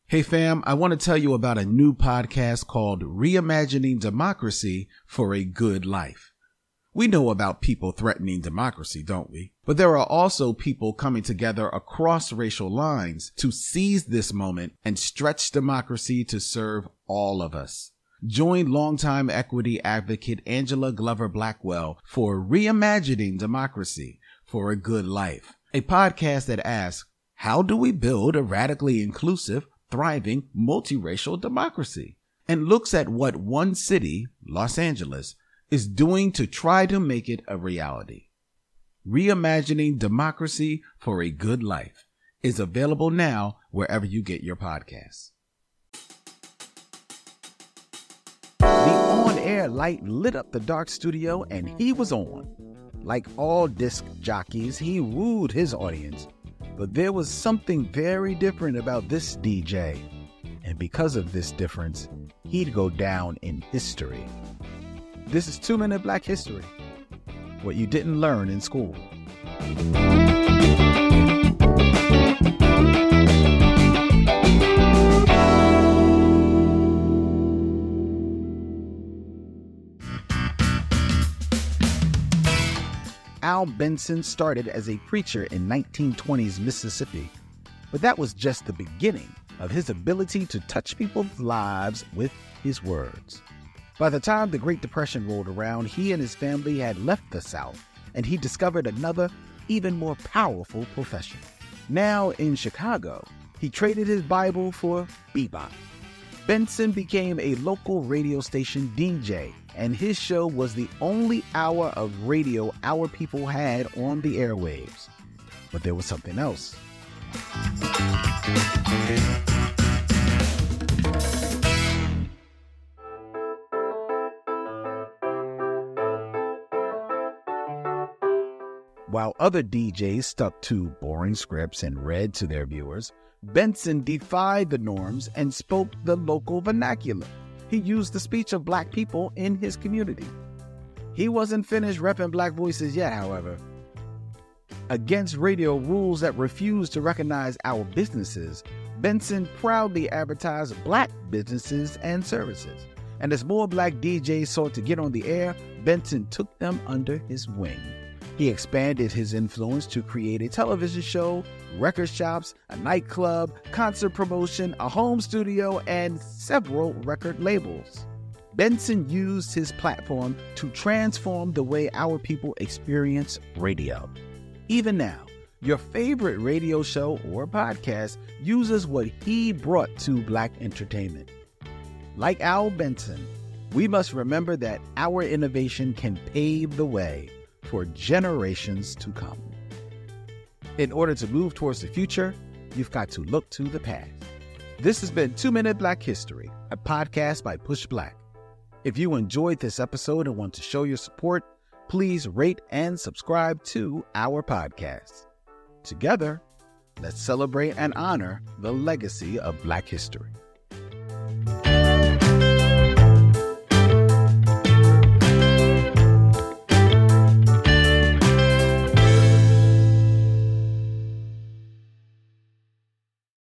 Hey fam, I want to tell you about a new podcast called Reimagining Democracy for a Good Life. We know about people threatening democracy, don't we? But there are also people coming together across racial lines to seize this moment and stretch democracy to serve all of us. Join longtime equity advocate Angela Glover Blackwell for Reimagining Democracy for a Good Life, a podcast that asks, how do we build a radically inclusive, thriving, multiracial democracy? And looks at what one city, Los Angeles, is doing to try to make it a reality. Reimagining Democracy for a Good Life is available now wherever you get your podcasts. The on-air light lit up the dark studio and he was on. Like all disc jockeys, he wooed his audience. But there was something very different about this DJ. And because of this difference, he'd go down in history. This is 2 Minute Black History. What you didn't learn in school. Al Benson started as a preacher in 1920s Mississippi, but that was just the beginning of his ability to touch people's lives with his words. By the time the Great Depression rolled around, he and his family had left the South, and he discovered another, even more powerful profession. Now in Chicago, he traded his Bible for bebop. Benson became a local radio station DJ, and his show was the only hour of radio our people had on the airwaves. But there was something else. While other DJs stuck to boring scripts and read to their viewers, Benson defied the norms and spoke the local vernacular. He used the speech of black people in his community. He wasn't finished repping black voices yet, however. Against radio rules that refused to recognize our businesses, Benson proudly advertised black businesses and services. And as more black DJs sought to get on the air, Benson took them under his wing. He expanded his influence to create a television show, record shops, a nightclub, concert promotion, a home studio, and several record labels. Benson used his platform to transform the way our people experience radio. Even now, your favorite radio show or podcast uses what he brought to black entertainment. Like Al Benson, we must remember that our innovation can pave the way for generations to come. In order to move towards the future, you've got to look to the past. This has been 2 Minute Black History, a podcast by Push Black. If you enjoyed this episode and want to show your support, please rate and subscribe to our podcast. Together, let's celebrate and honor the legacy of Black history.